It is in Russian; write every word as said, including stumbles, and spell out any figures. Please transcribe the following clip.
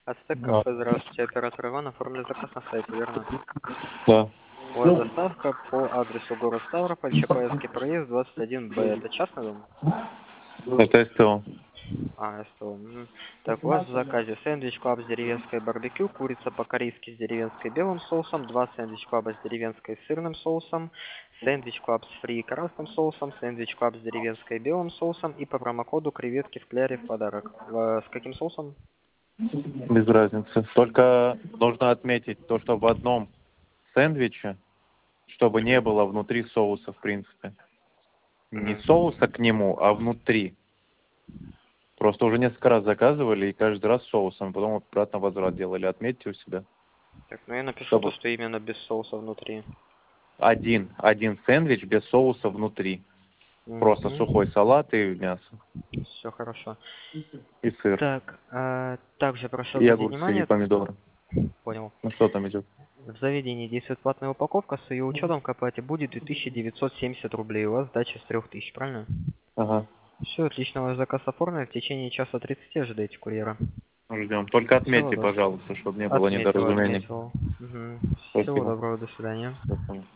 Ацтек Да. кафе, здравствуйте, оператор Иван, оформили заказ на сайте, верно? Да. У вас доставка по адресу город Ставрополь, Чапаевский проезд, двадцать один Б. Это частный дом? Это СТО. А, СТО. Угу. Так, у вас в заказе сэндвич клаб с деревенской барбекю, курица по-корейски с деревенской белым соусом, два сэндвич клаба с деревенской сырным соусом, сэндвич клаб с фри красным соусом, сэндвич клаб с деревенской белым соусом и по промокоду креветки в кляре в подарок. В- С каким соусом? Без разницы. Только нужно отметить то, что в одном сэндвиче, чтобы не было внутри соуса, в принципе. Не Мгм. соуса к нему, а внутри. Просто уже несколько раз заказывали, и каждый раз соусом, потом обратно возврат делали. Отметьте у себя. Так, ну я напишу то, Чтобы что именно без соуса внутри. один, один сэндвич без соуса внутри. Просто сухой салат и мясо. Все хорошо. И сыр. Так, а, также прошу И обратить огурцы, и внимание, помидоры. понял. Ну что там идет? В заведении действует платная упаковка, с ее учетом к оплате будет две тысячи девятьсот семьдесят рублей. У вас сдача с трех тысяч, правильно? Ага. Все, отлично, ваш заказ оформлен. В течение часа тридцати ожидайте курьера. Ждем. Только Всего отметьте, доброго. пожалуйста, чтобы не было Отметил, недоразумений. отметил. Угу. Всего Спасибо. доброго, до свидания. До свидания.